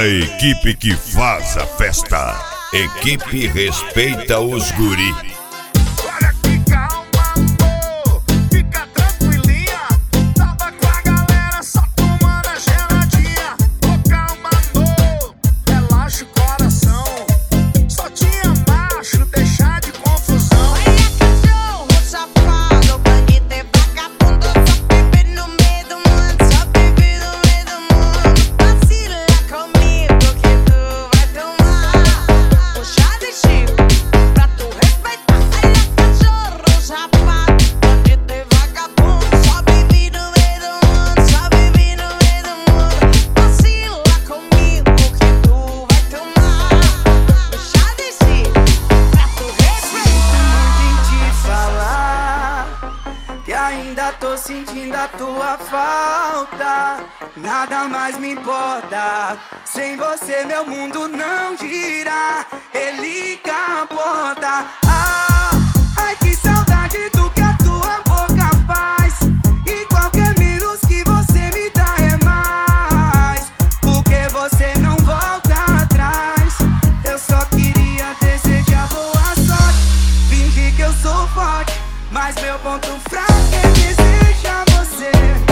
a equipe que faz a festa. Equipe respeita os guri. Olha que calma, amor, fica tranquilinha. Tava com a galera só tomando a geladinha. Ô calma, amor, relaxa o coração. Só tinha macho, deixar de confusão. Olha cachorro, safado, bandido e vagabundo. Só vive no meio do mundo, só vive no meio do mundo. Vacila comigo que tu vai tomar um chá de Chico pra tu respeitar. Olha cachorro, safado, bandido e vagabundo. Só vive no meio do mundo, só vive no meio do mundo. Vacila comigo que tu vai tomar um chá de Chico pra tu respeitar. Te falar que ainda tô sentindo a tua falta. Nada mais me importa. Sem você meu mundo não gira. Ele capota. Ai que saudade do que a tua boca faz. E qualquer menos que você me dá é mais. Porque você não volta atrás. Eu só queria desejar boa sorte. Fingir que eu sou forte, mas meu ponto fraco é desejar você.